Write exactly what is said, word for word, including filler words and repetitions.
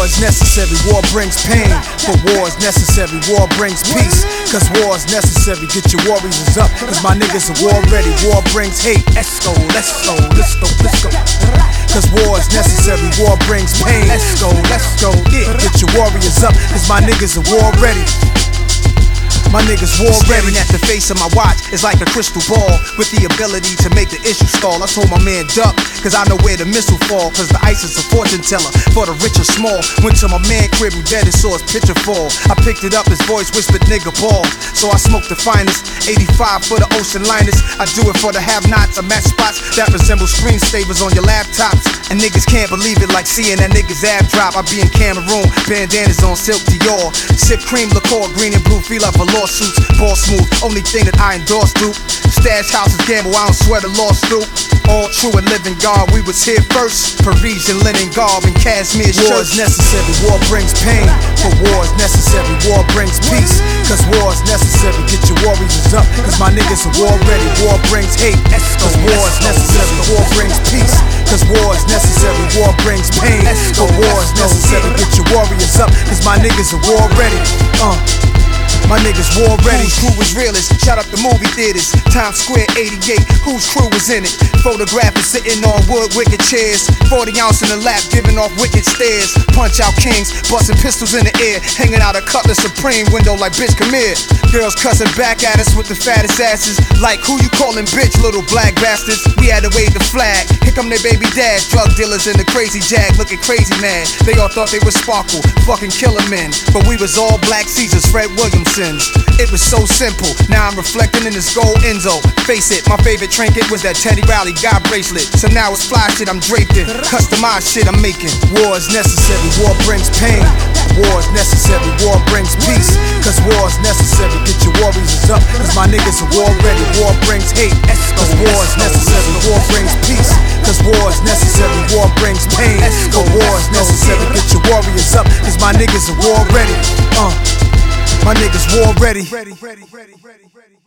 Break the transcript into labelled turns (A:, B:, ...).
A: war is necessary, war brings pain. But war is necessary, war brings peace. Cause war is necessary, get your warriors up. Cause my niggas are war ready, war brings hate. Let's go, let's go, let's go, let's go. Cause war is necessary, war brings pain. Let's go, let's go, yeah. Get your warriors up, cause my niggas are war ready. My niggas war ready. Staring at the face of my watch is like a crystal ball with the ability to make the issue stall. I told my man duck, cause I know where the missile fall. Cause the ice is a fortune teller for the rich or small. Went to my man crib who dead and saw his picture fall. I picked it up, his voice whispered nigga ball. So I smoked the finest, eighty-five for the ocean liners. I do it for the have-nots. I match spots that resemble screensavers on your laptops. And niggas can't believe it like seeing that nigga's ab drop. I be in Cameroon, bandanas on silk Dior. Sip cream liqueur, green and blue, feel like a lawsuits, ball smooth, only thing that I endorse, dude. Stash houses gamble, I don't swear the law stoop. All true and living God, we was here first. Parisian linen garb and cashmere shirts. War is necessary, war brings pain. But war is necessary, war brings peace. Cause war is necessary, get your warriors up. Cause my niggas are war ready, war brings hate. Cause war is necessary, war brings peace. Cause war is necessary, war brings pain. But war is necessary, get your warriors up. Cause my niggas are war ready. Uh My niggas war ready. Whose crew was realest? Shout out the movie theaters. Times Square eighty-eight. Whose crew was in it? Photographers sitting on wood wicked chairs. forty ounce in the lap, giving off wicked stares. Punch out kings, busting pistols in the air. Hanging out a Cutlass Supreme window like bitch come here. Girls cussing back at us with the fattest asses. Like who you calling bitch, little black bastards? We had to wave the flag. Here come their baby dads. Drug dealers in the crazy jag, looking crazy mad. They all thought they was Sparkle, fucking killer men. But we was all black Caesars, Fred Williamson. It was so simple, now I'm reflecting in this gold Enzo. Face it, my favorite trinket was that Teddy Riley God bracelet. So now it's fly shit I'm draped in, customized shit I'm making. War is necessary, war brings pain. War is necessary, war brings peace. Cause war is necessary, get your warriors up. Cause my niggas are war ready, war brings hate. Cause war is necessary, war brings peace. Cause war is necessary, war brings pain. But war is necessary, get your warriors up. Cause my niggas are war ready. Uh My niggas war ready.